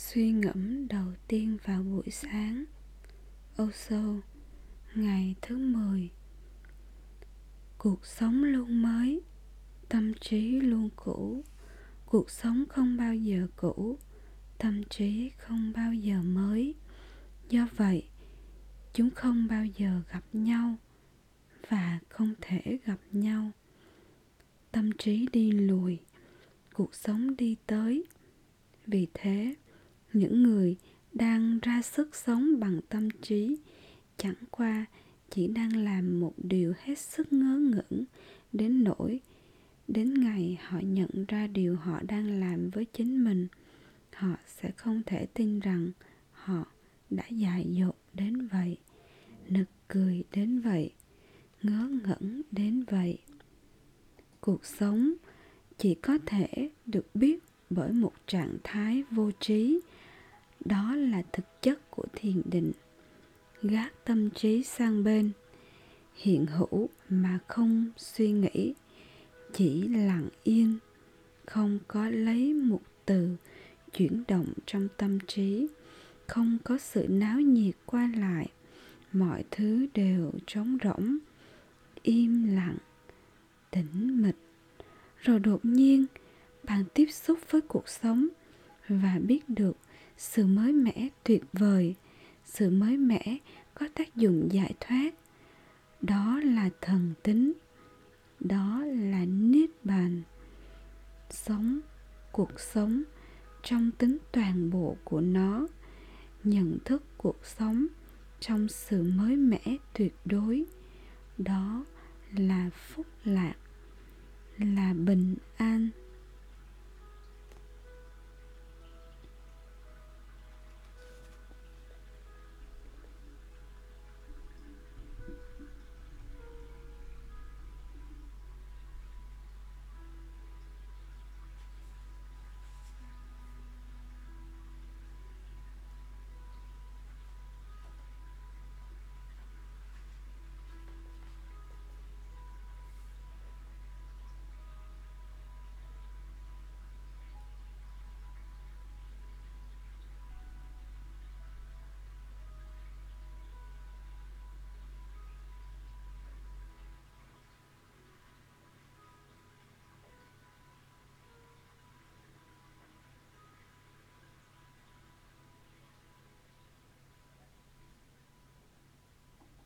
Suy ngẫm đầu tiên vào buổi sáng. Osho, ngày thứ 10. Cuộc sống luôn mới, tâm trí luôn cũ. Cuộc sống không bao giờ cũ, tâm trí không bao giờ mới. Do vậy, chúng không bao giờ gặp nhau và không thể gặp nhau. Tâm trí đi lùi, cuộc sống đi tới. Vì thế, những người đang ra sức sống bằng tâm trí chẳng qua chỉ đang làm một điều hết sức ngớ ngẩn đến nỗi đến ngày họ nhận ra điều họ đang làm với chính mình, họ sẽ không thể tin rằng họ đã dại dột đến vậy, nực cười đến vậy, ngớ ngẩn đến vậy. Cuộc sống chỉ có thể được biết bởi một trạng thái vô trí. Đó là thực chất của thiền định. Gác tâm trí sang bên, hiện hữu mà không suy nghĩ, chỉ lặng yên, không có lấy một từ chuyển động trong tâm trí, không có sự náo nhiệt qua lại, mọi thứ đều trống rỗng, im lặng, tĩnh mịch. Rồi đột nhiên, bạn tiếp xúc với cuộc sống và biết được sự mới mẻ tuyệt vời, sự mới mẻ có tác dụng giải thoát. Đó là thần tính, đó là niết bàn. Sống cuộc sống trong tính toàn bộ của nó, nhận thức cuộc sống trong sự mới mẻ tuyệt đối. Đó là phúc lạc, là bình an.